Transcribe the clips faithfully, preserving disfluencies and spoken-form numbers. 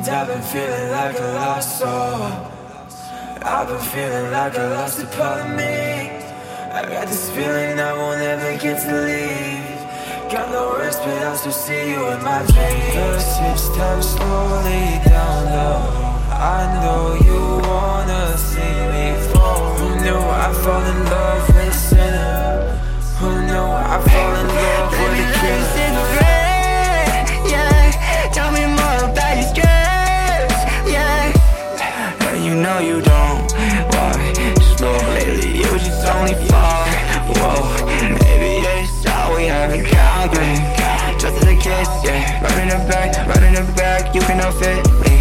And I've been feeling like a lost soul. I've been feeling like I lost a part of me. I got this feeling I won't ever get to leave. Got no rest, but I still see you in my dreams. The six times slowly down low. I know you wanna see me fall. Who knew I'd fall in love with a sinner? Who knew I'd fall in love with a killer? Tell me more about your stress, yeah. And you know you don't walk slow lately, you just only fall. Whoa, maybe that's all we have in common. Just as a kiss, yeah. Right in the back, right in the back, you can all fit me.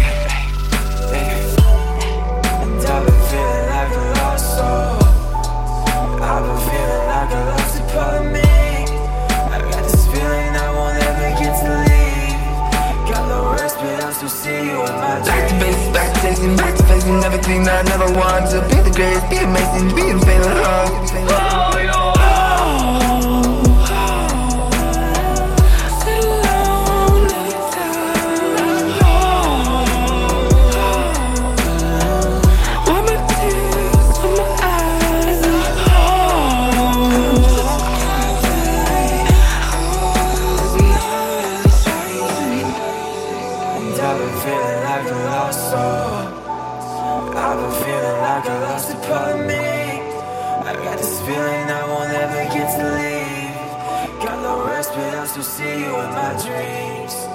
And I've been feeling like a lost soul. I've been feeling like I lost a part of me. I got this feeling I won't ever get to leave. Got no rest, but I still see you in my dreams. Back to basics, back to chasing, back to facing everything that I never wanted to. Be the greatest, be amazing, be insane, hug. Oh, yo. I've been feeling like a lost soul. I've been feeling like I lost a part of me. I got this feeling I won't ever get to leave. Got no rest, but I still see you in my dreams.